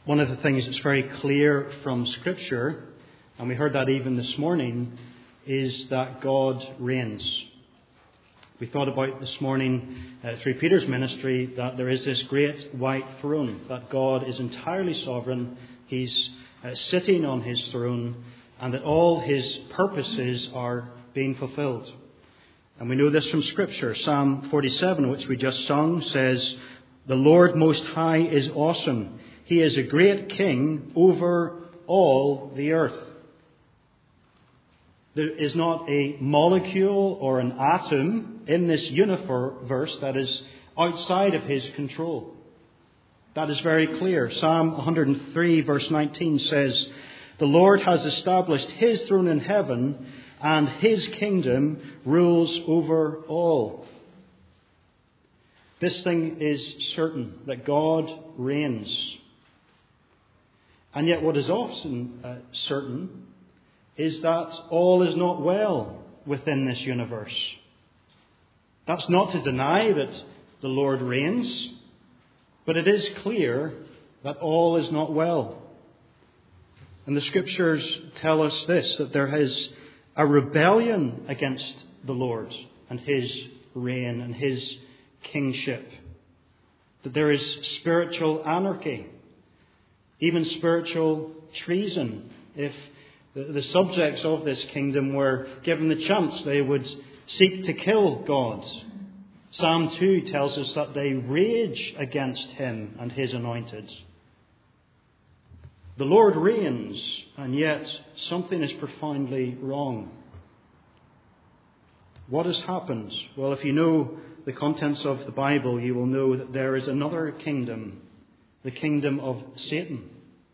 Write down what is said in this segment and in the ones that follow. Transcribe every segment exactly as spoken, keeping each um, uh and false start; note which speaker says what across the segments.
Speaker 1: One of the things that's very clear from Scripture, and we heard that even this morning, is that God reigns. We thought about this morning uh, through Peter's ministry that there is this great white throne, that God is entirely sovereign, He's uh, sitting on His throne, and that all His purposes are being fulfilled. And we know this from Scripture. Psalm forty-seven, which we just sung, says, "The Lord Most High is awesome. He is a great King over all the earth." There is not a molecule or an atom in this universe that is outside of His control. That is very clear. Psalm one hundred three verse nineteen says, "The Lord has established His throne in heaven, and His kingdom rules over all." This thing is certain, that God reigns. And yet what is often uh, certain is that all is not well within this universe. That's not to deny that the Lord reigns, but it is clear that all is not well. And the Scriptures tell us this, that there is a rebellion against the Lord and His reign and His kingship. That there is spiritual anarchy, even spiritual treason. If the, the subjects of this kingdom were given the chance, they would seek to kill God. Psalm two tells us that they rage against Him and His anointed. The Lord reigns, and yet something is profoundly wrong. What has happened? Well, if you know the contents of the Bible, you will know that there is another kingdom, the kingdom of Satan.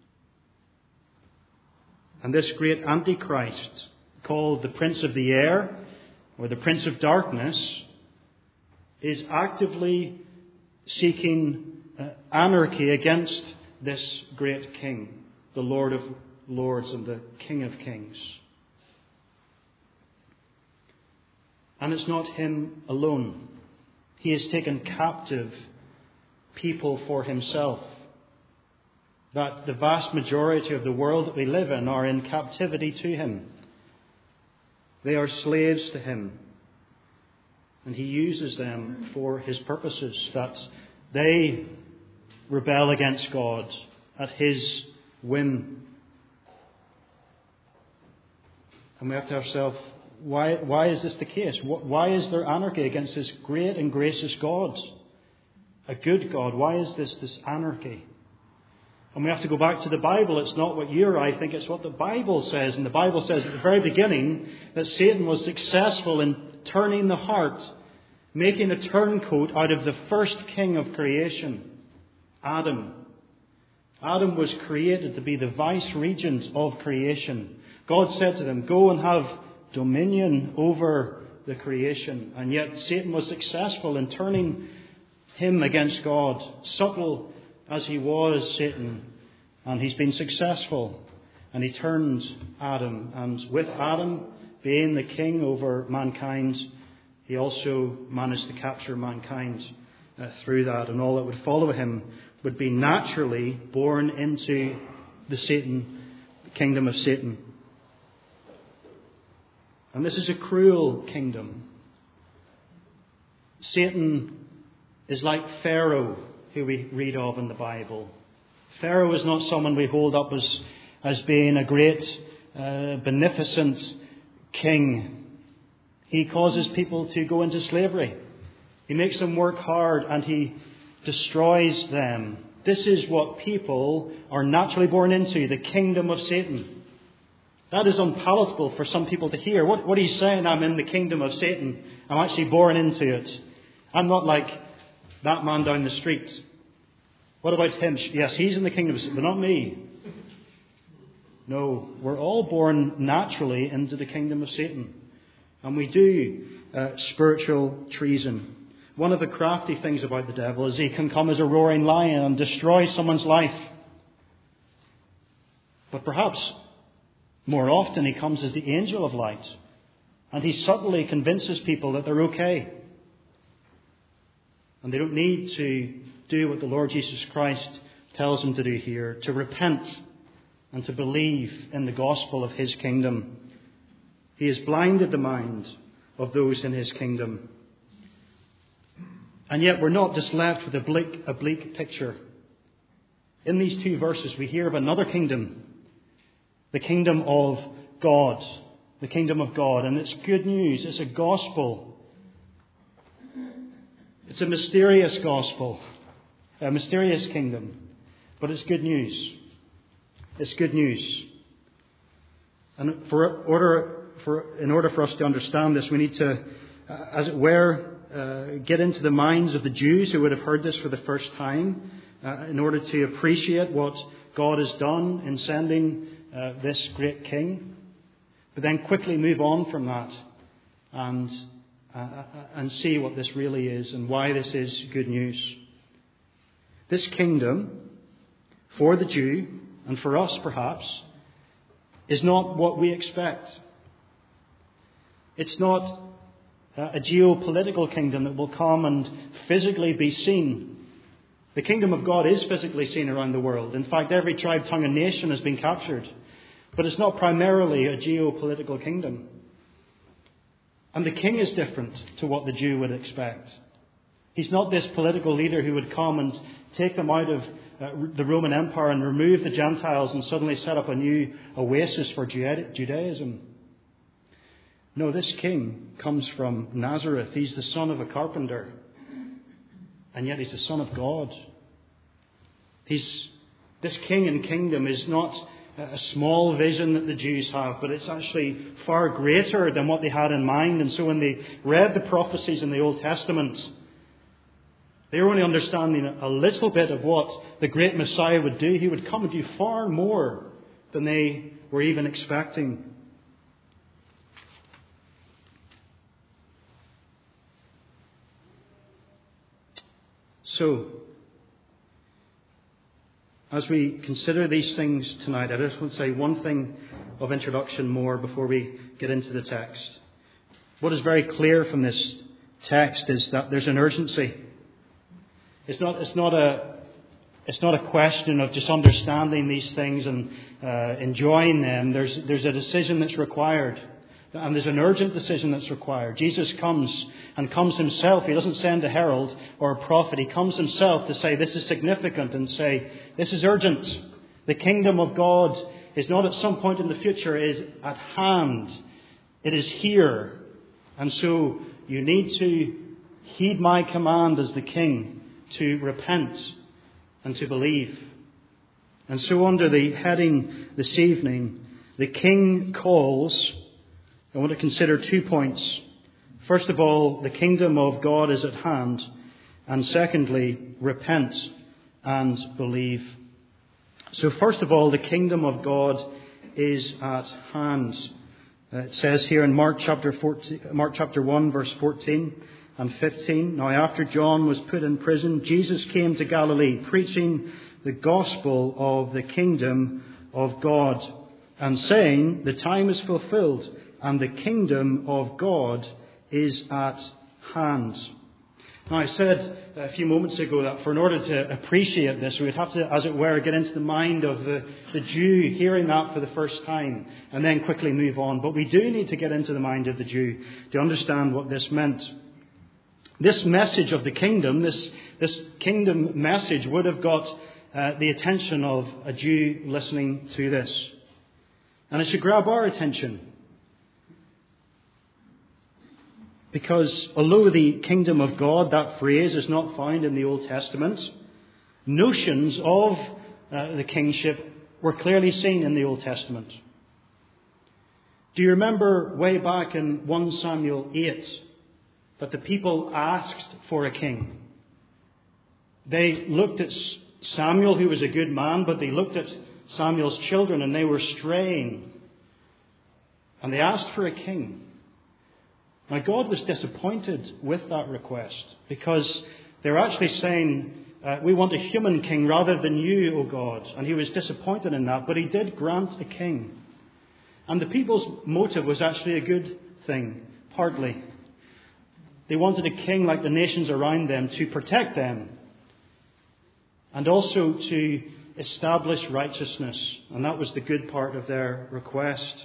Speaker 1: And this great Antichrist, called the Prince of the Air, or the Prince of Darkness, is actively seeking uh, anarchy against this great King, the Lord of Lords and the King of Kings. And it's not him alone. He has taken captive people for himself. That the vast majority of the world that we live in are in captivity to him. They are slaves to him. And he uses them for his purposes, that they rebel against God at his whim. And we have to ask ourselves, why, why is this the case? Why is there anarchy against this great and gracious God? A good God. Why is this, this anarchy? And we have to go back to the Bible. It's not what you or I think, it's what the Bible says. And the Bible says at the very beginning that Satan was successful in turning the heart, making a turncoat out of the first king of creation, Adam. Adam was created to be the vice-regent of creation. God said to them, "Go and have dominion over the creation." And yet Satan was successful in turning him against God. Subtle as he was, Satan, and he's been successful. And he turned Adam, and with Adam being the king over mankind, he also managed to capture mankind uh, through that. And all that would follow him would be naturally born into the Satan, the kingdom of Satan. And this is a cruel kingdom. Satan is like Pharaoh, who we read of in the Bible. Pharaoh is not someone we hold up as, as being a great, uh, beneficent king. He causes people to go into slavery. He makes them work hard and he destroys them. This is what people are naturally born into, the kingdom of Satan. That is unpalatable for some people to hear. What, what he's saying, I'm in the kingdom of Satan. I'm actually born into it. I'm not like that man down the street. What about him? Yes, he's in the kingdom of Satan, but not me. No, we're all born naturally into the kingdom of Satan. And we do uh, spiritual treason. One of the crafty things about the devil is he can come as a roaring lion and destroy someone's life. But perhaps more often he comes as the angel of light. And he subtly convinces people that they're okay. And they don't need to do what the Lord Jesus Christ tells him to do here, to repent and to believe in the gospel of his kingdom. He has blinded the mind of those in his kingdom. And yet we're not just left with a bleak, a bleak picture. In these two verses we hear of another kingdom, the kingdom of God, the kingdom of God. And it's good news, it's a gospel. It's a mysterious gospel, a mysterious kingdom, but it's good news. It's good news. And for order, for, in order for us to understand this, we need to, uh, as it were, uh, get into the minds of the Jews who would have heard this for the first time, uh, in order to appreciate what God has done in sending uh, this great king. But then quickly move on from that and uh, and see what this really is and why this is good news. This kingdom, for the Jew, and for us perhaps, is not what we expect. It's not a geopolitical kingdom that will come and physically be seen. The kingdom of God is physically seen around the world. In fact, every tribe, tongue and nation has been captured. But it's not primarily a geopolitical kingdom. And the king is different to what the Jew would expect. He's not this political leader who would come and take them out of uh, the Roman Empire and remove the Gentiles and suddenly set up a new oasis for Judaism. No, this king comes from Nazareth. He's the son of a carpenter. And yet he's the son of God. He's, this king and kingdom is not a small vision that the Jews have, but it's actually far greater than what they had in mind. And so when they read the prophecies in the Old Testament, they were only understanding a little bit of what the great Messiah would do. He would come and do far more than they were even expecting. So, as we consider these things tonight, I just want to say one thing of introduction more before we get into the text. What is very clear from this text is that there's an urgency. It's not, it's not a, it's not a question of just understanding these things and uh, enjoying them. There's, there's a decision that's required. And there's an urgent decision that's required. Jesus comes and comes himself. He doesn't send a herald or a prophet. He comes himself to say this is significant and say this is urgent. The kingdom of God is not at some point in the future. It is at hand. It is here. And so you need to heed my command as the king to repent and to believe. And so under the heading this evening, the king calls. I want to consider two points. First of all, the kingdom of God is at hand. And secondly, repent and believe. So first of all, the kingdom of God is at hand. Uh, it says here in Mark chapter fourteen, Mark chapter one, verse fourteen and fifteen. Now after John was put in prison, Jesus came to Galilee, preaching the gospel of the kingdom of God, and saying, the time is fulfilled, and the kingdom of God is at hand. Now, I said a few moments ago that for in order to appreciate this, we would have to, as it were, get into the mind of the, the Jew hearing that for the first time and then quickly move on. But we do need to get into the mind of the Jew to understand what this meant. This message of the kingdom, this, this kingdom message would have got uh, the attention of a Jew listening to this. And it should grab our attention. Because although the kingdom of God, that phrase, is not found in the Old Testament, notions of uh, the kingship were clearly seen in the Old Testament. Do you remember way back in First Samuel eight that the people asked for a king? They looked at Samuel, who was a good man, but they looked at Samuel's children and they were straying. And they asked for a king. Now, God was disappointed with that request because they were actually saying, uh, we want a human king rather than you, O God. And he was disappointed in that, but he did grant a king. And the people's motive was actually a good thing, partly. They wanted a king like the nations around them to protect them. and also to establish righteousness. And that was the good part of their request.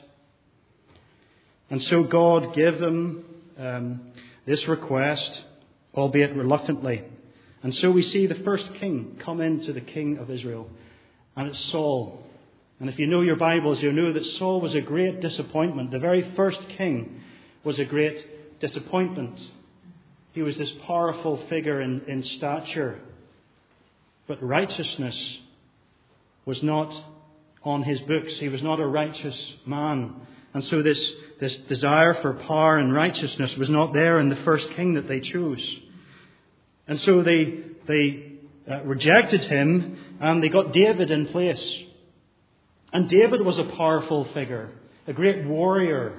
Speaker 1: And so God gave them um, this request, albeit reluctantly. And so we see the first king come into the king of Israel, and it's Saul. And if you know your Bibles, you'll know that Saul was a great disappointment. The very first king was a great disappointment. He was this powerful figure in, in stature, but righteousness was not on his books. He was not a righteous man. And so this, this desire for power and righteousness was not there in the first king that they chose. And so they, they uh, rejected him, and they got David in place. And David was a powerful figure, a great warrior.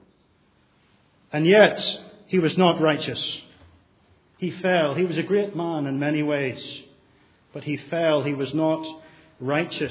Speaker 1: And yet, he was not righteous. He fell. He was a great man in many ways, but he fell. He was not righteous.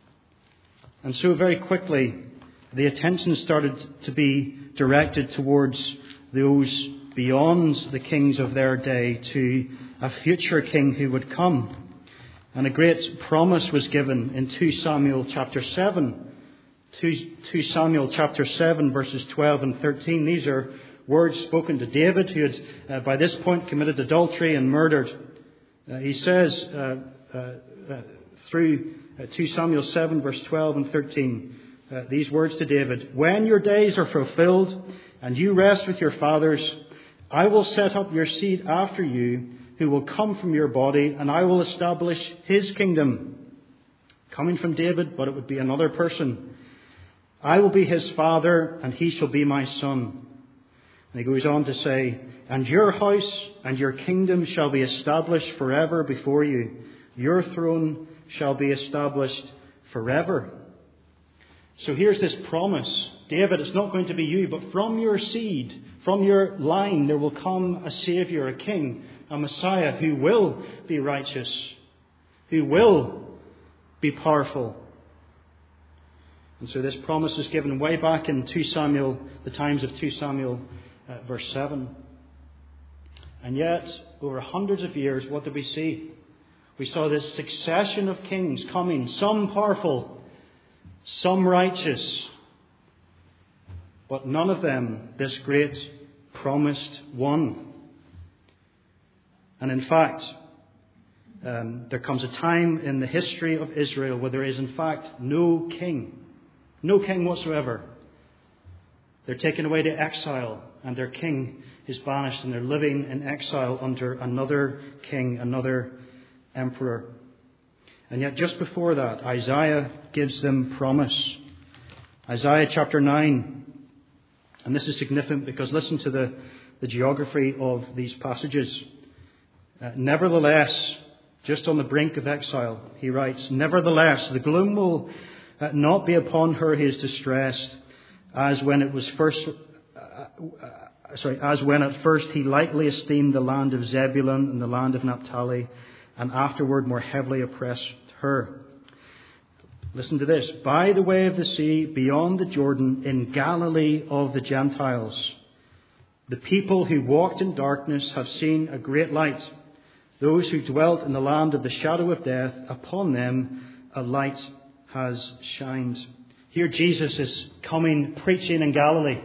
Speaker 1: And so very quickly, the attention started to be directed towards those beyond the kings of their day, to a future king who would come. And a great promise was given in Second Samuel chapter seven. Second Samuel chapter seven, verses twelve and thirteen. These are words spoken to David, who had uh, by this point committed adultery and murdered. Uh, he says uh, uh, uh, through uh, Second Samuel seven, verse twelve and thirteen, uh, these words to David: "When your days are fulfilled and you rest with your fathers, I will set up your seed after you, who will come from your body, and I will establish his kingdom." Coming from David, but it would be another person. "I will be his father, and he shall be my son." And he goes on to say, "And your house and your kingdom shall be established forever before you. Your throne shall be established forever." So here's this promise. David, it's not going to be you, but from your seed, from your line, there will come a Saviour, a King, a Messiah who will be righteous, who will be powerful. And so this promise is given way back in Second Samuel, the times of Second Samuel, uh, verse seven. And yet, over hundreds of years, what did we see? We saw this succession of kings coming, some powerful, some righteous, but none of them this great promised one. And in fact, um, there comes a time in the history of Israel where there is in fact no king, no king whatsoever. They're taken away to exile, and their king is banished, and they're living in exile under another king, another emperor. And yet just before that, Isaiah gives them promise. Isaiah chapter nine. And this is significant because listen to the, the geography of these passages. Uh, Nevertheless, just on the brink of exile, he writes, "Nevertheless, the gloom will uh, not be upon her who is distressed, as when it was first, uh, uh, sorry, as when at first he lightly esteemed the land of Zebulun and the land of Naphtali, and afterward more heavily oppressed her." Listen to this. "By the way of the sea, beyond the Jordan, in Galilee of the Gentiles, the people who walked in darkness have seen a great light. Those who dwelt in the land of the shadow of death, upon them a light has shined." Here Jesus is coming preaching in Galilee.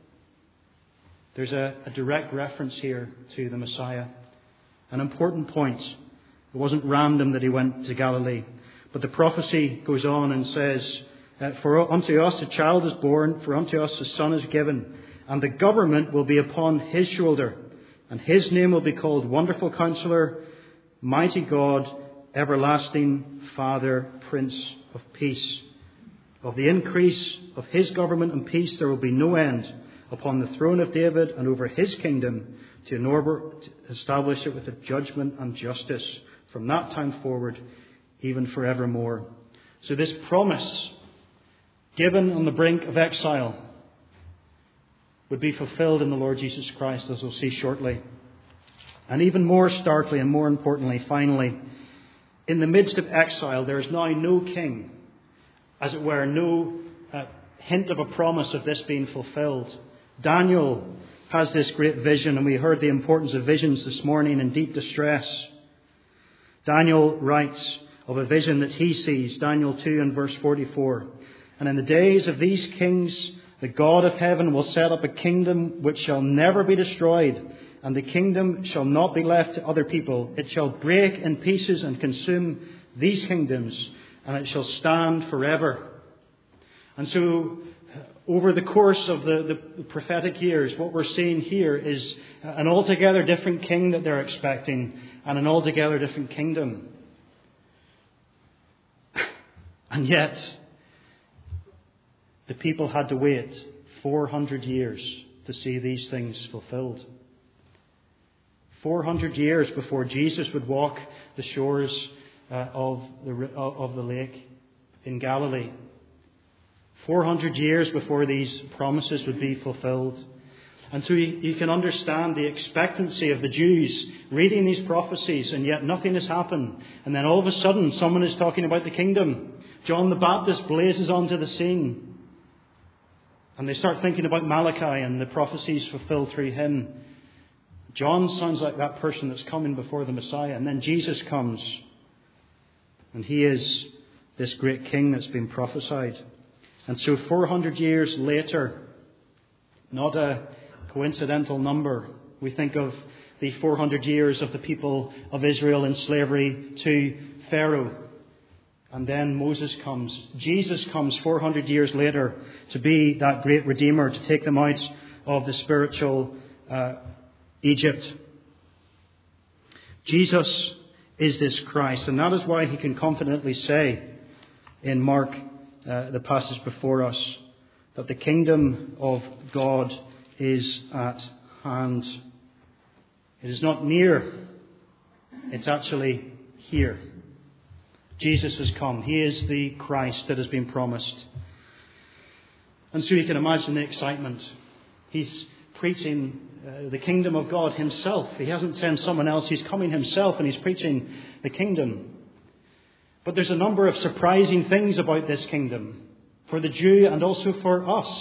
Speaker 1: There's a, a direct reference here to the Messiah. An important point. It wasn't random that he went to Galilee. But the prophecy goes on and says, uh, "For unto us a child is born, for unto us a son is given, and the government will be upon his shoulder, and his name will be called Wonderful Counselor, Mighty God, Everlasting Father, Prince of Peace. Of the increase of his government and peace there will be no end upon the throne of David and over his kingdom, to establish it with a judgment and justice from that time forward, even forevermore." So this promise given on the brink of exile would be fulfilled in the Lord Jesus Christ, as we'll see shortly. And even more starkly and more importantly, finally, in the midst of exile, there is now no king, as it were, no uh, hint of a promise of this being fulfilled. Daniel has this great vision, and we heard the importance of visions this morning in deep distress. Daniel writes of a vision that he sees, Daniel two and verse forty-four. And in the days of these kings, the God of heaven will set up a kingdom which shall never be destroyed, and the kingdom shall not be left to other people. It shall break in pieces and consume these kingdoms, and it shall stand forever. And so, over the course of the, the prophetic years, what we're seeing here is an altogether different king that they're expecting, and an altogether different kingdom. And yet, the people had to wait four hundred years to see these things fulfilled. four hundred years before Jesus would walk the shores uh, of, the, of the lake in Galilee. four hundred years before these promises would be fulfilled. And so you, you can understand the expectancy of the Jews reading these prophecies, and yet nothing has happened. And then all of a sudden someone is talking about the kingdom. John the Baptist blazes onto the scene. And they start thinking about Malachi and the prophecies fulfilled through him. John sounds like that person that's coming before the Messiah. And then Jesus comes. And he is this great king that's been prophesied. And so four hundred years later, not a coincidental number, we think of the four hundred years of the people of Israel in slavery to Pharaoh. And then Moses comes. Jesus comes four hundred years later to be that great Redeemer, to take them out of the spiritual uh, Egypt. Jesus is this Christ, and that is why he can confidently say in Mark, uh, the passage before us, that the kingdom of God is at hand. It is not near, it's actually here. Jesus has come. He is the Christ that has been promised. And so you can imagine the excitement. He's preaching uh, the kingdom of God himself. He hasn't sent someone else. He's coming himself and he's preaching the kingdom. But there's a number of surprising things about this kingdom for the Jew and also for us.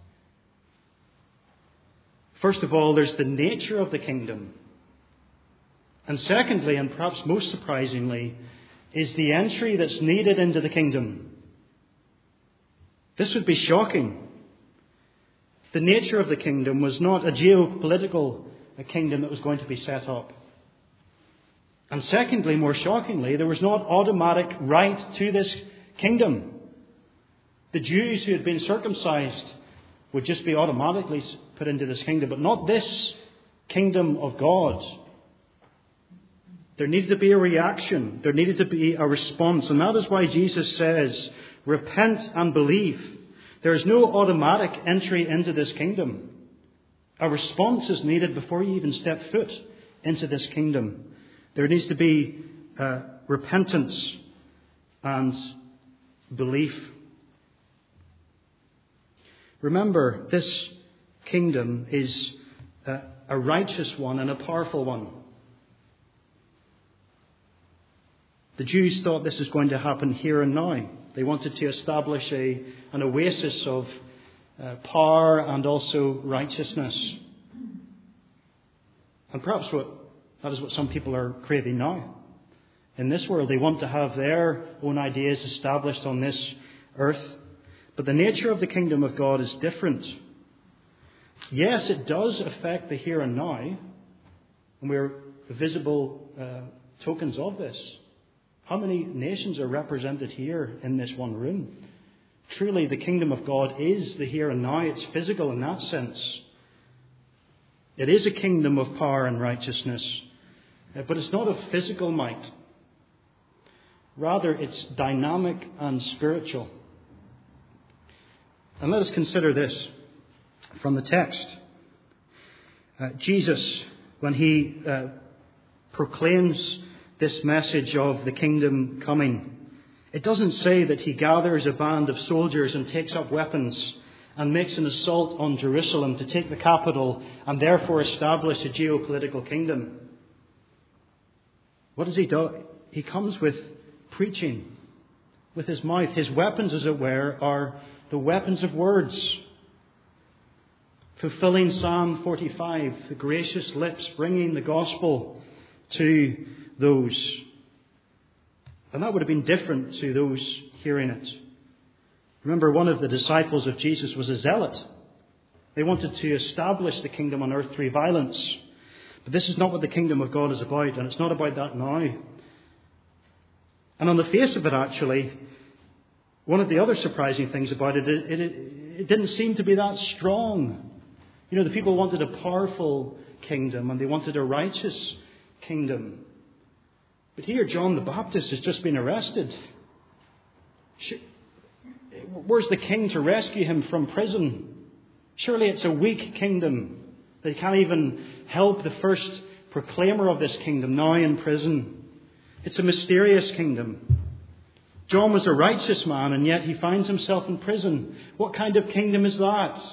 Speaker 1: First of all, there's the nature of the kingdom. And secondly, and perhaps most surprisingly, is the entry that's needed into the kingdom. This would be shocking. The nature of the kingdom was not a geopolitical a kingdom that was going to be set up. And secondly, more shockingly, there was not automatic right to this kingdom. The Jews who had been circumcised would just be automatically put into this kingdom, but not this kingdom of God. There needed to be a reaction. There needed to be a response. And that is why Jesus says, repent and believe. There is no automatic entry into this kingdom. A response is needed before you even step foot into this kingdom. There needs to be uh, repentance and belief. Remember, this kingdom is uh, a righteous one and a powerful one. The Jews thought this was going to happen here and now. They wanted to establish a, an oasis of uh, power and also righteousness. And perhaps what, that is what some people are craving now. In this world, they want to have their own ideas established on this earth. But the nature of the kingdom of God is different. Yes, it does affect the here and now. And we're visible uh, tokens of this. How many nations are represented here in this one room? Truly, the kingdom of God is the here and now. It's physical in that sense. It is a kingdom of power and righteousness. But it's not of physical might. Rather, it's dynamic and spiritual. And let us consider this from the text. Uh, Jesus, when he uh, proclaims this message of the kingdom coming, it doesn't say that he gathers a band of soldiers and takes up weapons and makes an assault on Jerusalem to take the capital and therefore establish a geopolitical kingdom. What does he do? He comes with preaching with his mouth. His weapons, as it were, are the weapons of words. Fulfilling Psalm forty-five, the gracious lips bringing the gospel to those. And that would have been different to those hearing it. Remember, one of the disciples of Jesus was a zealot. They wanted to establish the kingdom on earth through violence. But this is not what the kingdom of God is about, and it's not about that now. And on the face of it, actually, one of the other surprising things about it, it, it, it didn't seem to be that strong. You know, the people wanted a powerful kingdom, and they wanted a righteous kingdom. But here, John the Baptist has just been arrested. Where's the king to rescue him from prison? Surely it's a weak kingdom. They can't even help the first proclaimer of this kingdom now in prison. It's a mysterious kingdom. John was a righteous man, and yet he finds himself in prison. What kind of kingdom is that?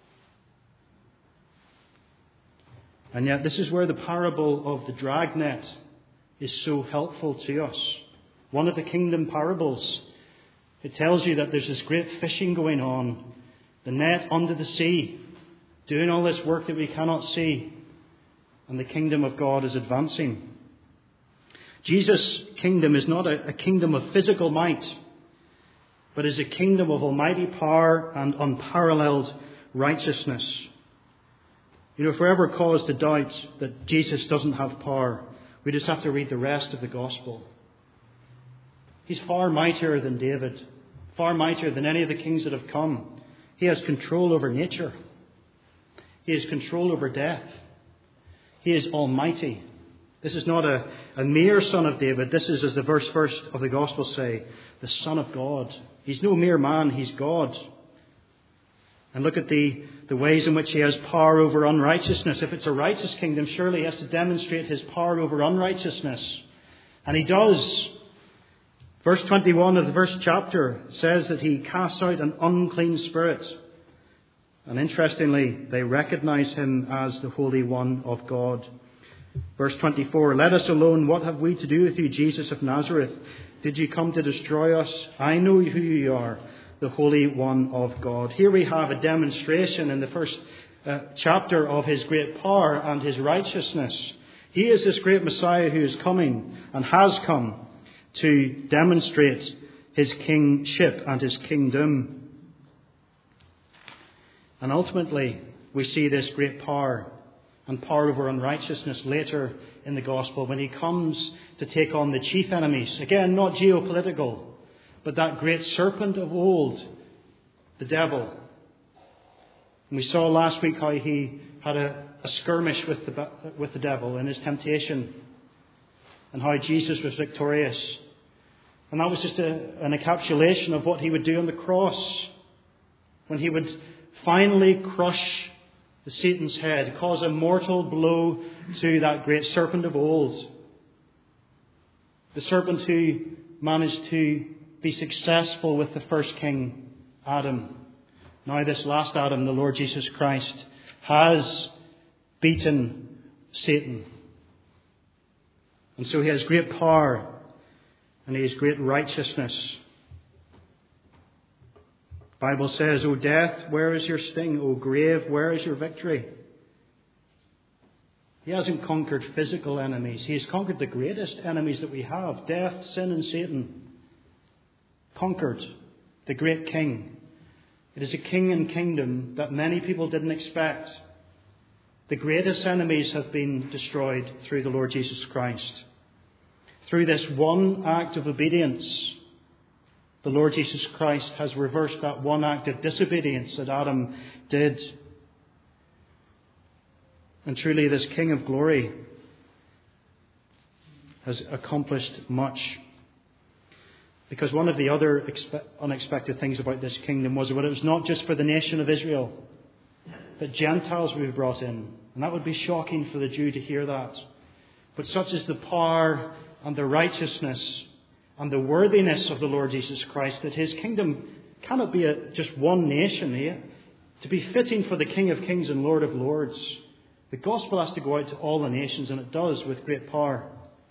Speaker 1: And yet this is where the parable of the dragnet is so helpful to us. One of the kingdom parables. It tells you that there's this great fishing going on. The net under the sea. Doing all this work that we cannot see. And the kingdom of God is advancing. Jesus' kingdom is not a, a kingdom of physical might, but is a kingdom of almighty power and unparalleled righteousness. You know, if we're ever caused to doubt that Jesus doesn't have power, we just have to read the rest of the gospel. He's far mightier than David, far mightier than any of the kings that have come. He has control over nature. He has control over death. He is almighty. This is not a, a mere son of David. This is, as the verse first of the gospel say, the Son of God. He's no mere man. He's God. And look at the, the ways in which he has power over unrighteousness. If it's a righteous kingdom, surely he has to demonstrate his power over unrighteousness. And he does. Verse twenty-one of the first chapter says that he casts out an unclean spirit. And interestingly, they recognize him as the Holy One of God. Verse twenty-four, let us alone. What have we to do with you, Jesus of Nazareth? Did you come to destroy us? I know who you are, the Holy One of God. Here we have a demonstration in the first uh, chapter of his great power and his righteousness. He is this great Messiah who is coming and has come to demonstrate his kingship and his kingdom. And ultimately, we see this great power and power over unrighteousness later in the gospel when he comes to take on the chief enemies. Again, not geopolitical, but that great serpent of old, the devil. And we saw last week how he had a, a skirmish with the, with the devil in his temptation, and how Jesus was victorious. And that was just a, an encapsulation of what he would do on the cross, when he would finally crush the Satan's head, cause a mortal blow to that great serpent of old. The serpent who managed to be successful with the first king, Adam. Now this last Adam, the Lord Jesus Christ, has beaten Satan. And so he has great power and he has great righteousness. The Bible says, O death, where is your sting? O grave, where is your victory? He hasn't conquered physical enemies. He has conquered the greatest enemies that we have. Death, sin and Satan. Conquered. The great king. It is a king and kingdom that many people didn't expect. The greatest enemies have been destroyed through the Lord Jesus Christ. Through this one act of obedience, the Lord Jesus Christ has reversed that one act of disobedience that Adam did. And truly this King of glory has accomplished much. Because one of the other expe- unexpected things about this kingdom was that it was not just for the nation of Israel, but Gentiles would be brought in. And that would be shocking for the Jew to hear that. But such is the power and the righteousness and the worthiness of the Lord Jesus Christ that his kingdom cannot be a, just one nation here. To be fitting for the King of Kings and Lord of Lords, the gospel has to go out to all the nations, and it does with great power.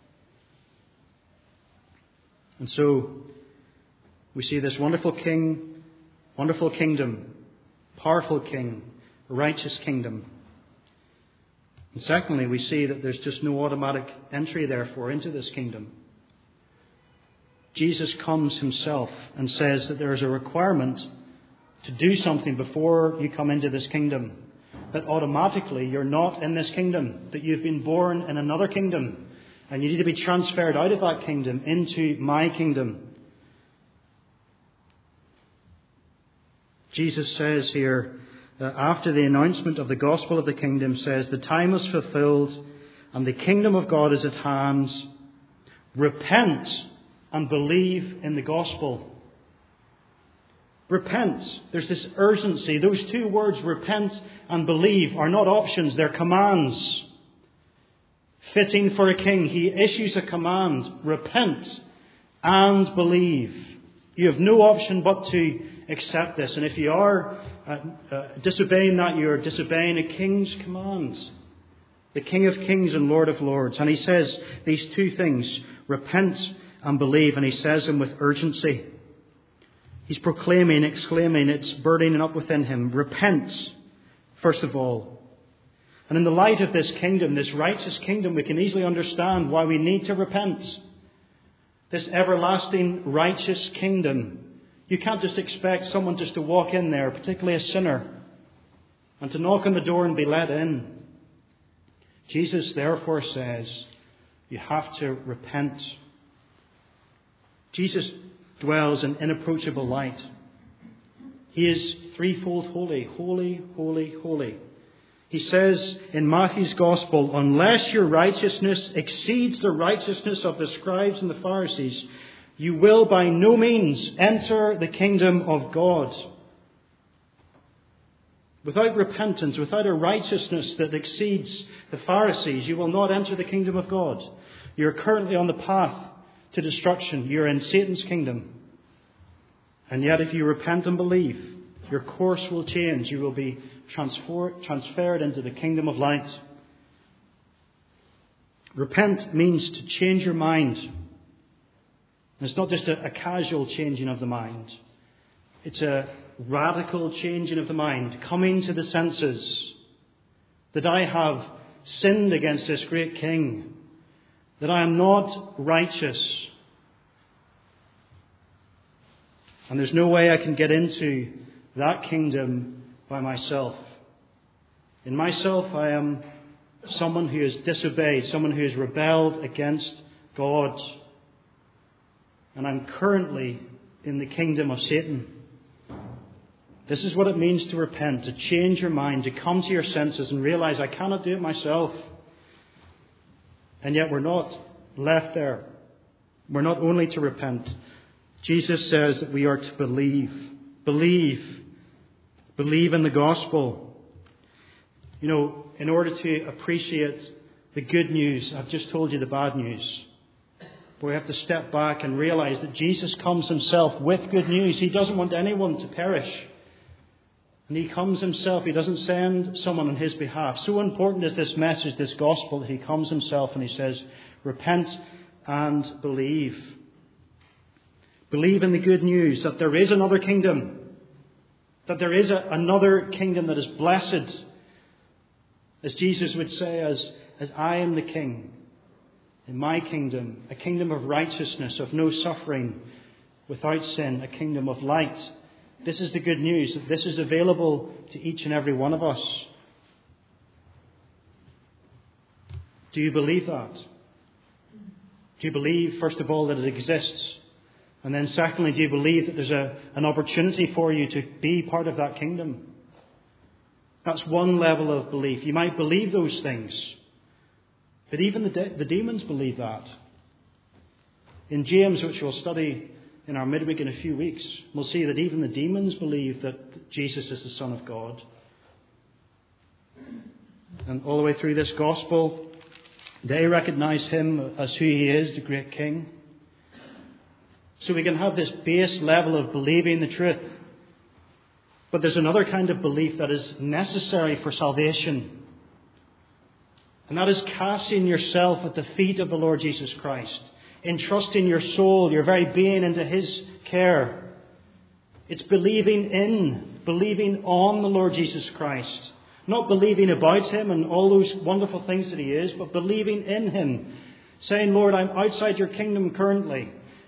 Speaker 1: And so we see this wonderful king, wonderful kingdom, powerful king, righteous kingdom. And secondly, we see that there's just no automatic entry, therefore, into this kingdom. Jesus comes himself and says that there is a requirement to do something before you come into this kingdom. That automatically you're not in this kingdom, that you've been born in another kingdom, and you need to be transferred out of that kingdom into my kingdom. Jesus says here, uh, after the announcement of the gospel of the kingdom, says, the time is fulfilled and the kingdom of God is at hand. Repent and believe in the gospel. Repent. There's this urgency. Those two words, repent and believe, are not options, they're commands. Fitting for a king, he issues a command. Repent and believe. You have no option but to accept this. And if you are uh, uh, disobeying that, you are disobeying a king's commands. The King of Kings and Lord of Lords. And he says these two things, repent and believe. And he says them with urgency. He's proclaiming, exclaiming, it's burning up within him. Repent, first of all. And in the light of this kingdom, this righteous kingdom, we can easily understand why we need to repent. This everlasting righteous kingdom. You can't just expect someone just to walk in there, particularly a sinner, and to knock on the door and be let in. Jesus therefore says, you have to repent. Jesus dwells in inapproachable light. He is threefold holy, holy, holy, holy. He says in Matthew's Gospel, unless your righteousness exceeds the righteousness of the scribes and the Pharisees, you will by no means enter the kingdom of God. Without repentance, without a righteousness that exceeds the Pharisees, you will not enter the kingdom of God. You're currently on the path to destruction. You're in Satan's kingdom. And yet if you repent and believe, your course will change. You will be transfer- transferred into the kingdom of light. Repent means to change your mind. It's not just a, a casual changing of the mind. It's a radical changing of the mind, coming to the senses that I have sinned against this great king, that I am not righteous, and there's no way I can get into that kingdom by myself. In myself, I am someone who has disobeyed, someone who has rebelled against God. And I'm currently in the kingdom of Satan. This is what it means to repent, to change your mind, to come to your senses and realize I cannot do it myself. And yet we're not left there. We're not only to repent. Jesus says that we are to believe. Believe. Believe in the gospel. You know, in order to appreciate the good news, I've just told you the bad news. But we have to step back and realize that Jesus comes himself with good news. He doesn't want anyone to perish. And he comes himself. He doesn't send someone on his behalf. So important is this message, this gospel, that he comes himself and he says, repent and believe. Believe in the good news that there is another kingdom. That there is a, another kingdom that is blessed. As Jesus would say, as, as I am the king. In my kingdom, a kingdom of righteousness, of no suffering, without sin, a kingdom of light. This is the good news, that this is available to each and every one of us. Do you believe that? Do you believe, first of all, that it exists? And then secondly, do you believe that there's a, an opportunity for you to be part of that kingdom? That's one level of belief. You might believe those things. But even the, de- the demons believe that. In James, which we'll study in our midweek in a few weeks, we'll see that even the demons believe that Jesus is the Son of God. And all the way through this gospel, they recognize him as who he is, the great king. So we can have this base level of believing the truth. But there's another kind of belief that is necessary for salvation. And that is casting yourself at the feet of the Lord Jesus Christ. Entrusting your soul, your very being, into his care. It's believing in, believing on the Lord Jesus Christ. Not believing about him and all those wonderful things that he is, but believing in him. Saying, Lord, I'm outside your kingdom currently.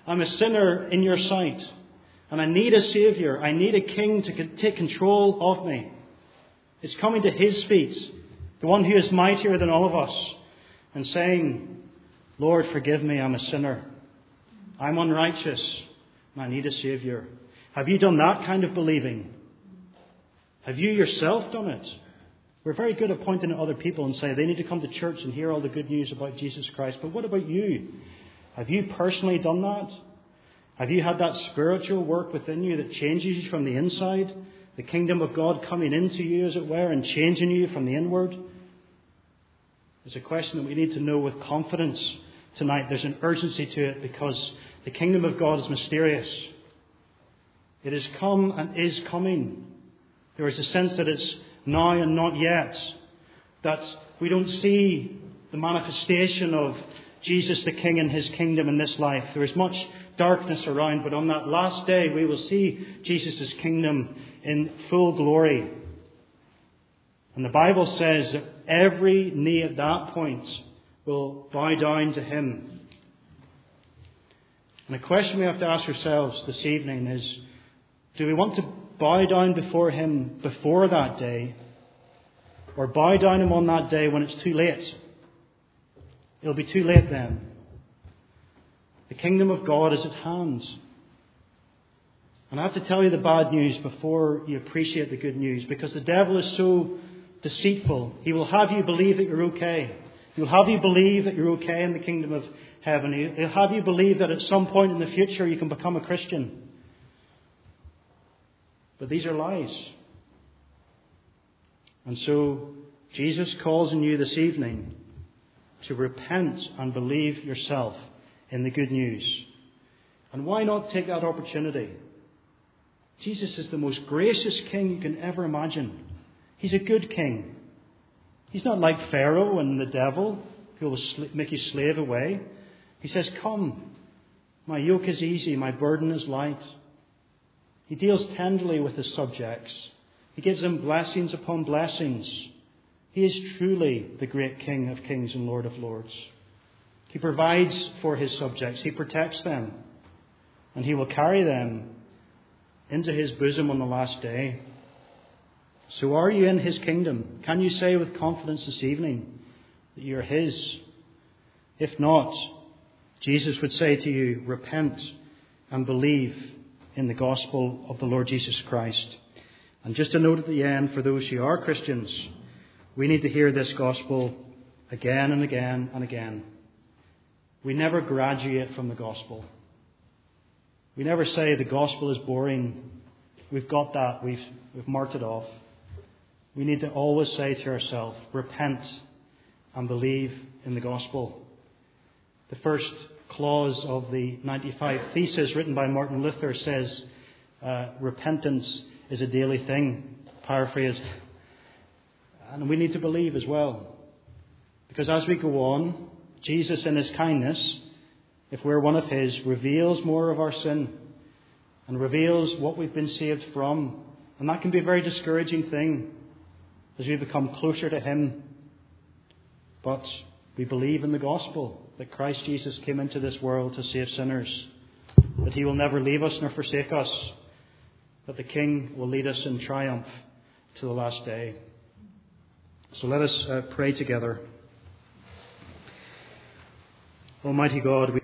Speaker 1: I'm a sinner in your sight. And I need a Saviour. I need a King to take control of me. It's coming to His feet, the one who is mightier than all of us, and saying, Lord, forgive me, I'm a sinner. I'm unrighteous, and I need a Saviour. Have you done that kind of believing? Have you yourself done it? We're very good at pointing at other people and saying they need to come to church and hear all the good news about Jesus Christ. But what about you? Have you personally done that? Have you had that spiritual work within you that changes you from the inside? The kingdom of God coming into you, as it were, and changing you from the inward? It's a question that we need to know with confidence tonight. There's an urgency to it because the kingdom of God is mysterious. It has come and is coming. There is a sense that it's now and not yet. That we don't see the manifestation of Jesus the King and His kingdom in this life. There is much darkness around, but on that last day we will see Jesus' kingdom in full glory. And the Bible says that every knee at that point will bow down to Him. And the question we have to ask ourselves this evening is, do we want to bow down before Him before that day, or bow down Him on that day when it's too late? It'll be too late then. The kingdom of God is at hand. And I have to tell you the bad news before you appreciate the good news, because the devil is so deceitful. He will have you believe that you're okay. He will have you believe that you're okay in the kingdom of heaven. He'll have you believe that at some point in the future you can become a Christian. But these are lies. And so Jesus calls on you this evening to repent and believe yourself in the good news. And why not take that opportunity? Jesus is the most gracious King you can ever imagine. He's a good King. He's not like Pharaoh and the devil who will make you slave away. He says, come, my yoke is easy, my burden is light. He deals tenderly with His subjects. He gives them blessings upon blessings. He is truly the great King of kings and Lord of lords. He provides for His subjects. He protects them. And He will carry them into His bosom on the last day. So are you in His kingdom? Can you say with confidence this evening that you're His? If not, Jesus would say to you, repent and believe in the gospel of the Lord Jesus Christ. And just a note at the end, for those who are Christians, we need to hear this gospel again and again and again. We never graduate from the gospel. We never say the gospel is boring. We've got that. We've, we've marked it off. We need to always say to ourselves, repent and believe in the gospel. The first clause of the ninety-five Theses written by Martin Luther says, uh, repentance is a daily thing, paraphrased. And we need to believe as well. Because as we go on, Jesus in His kindness, if we're one of His, reveals more of our sin and reveals what we've been saved from. And that can be a very discouraging thing as we become closer to Him. But we believe in the gospel that Christ Jesus came into this world to save sinners, that He will never leave us nor forsake us, that the King will lead us in triumph to the last day. So let us uh, pray together. Almighty God, we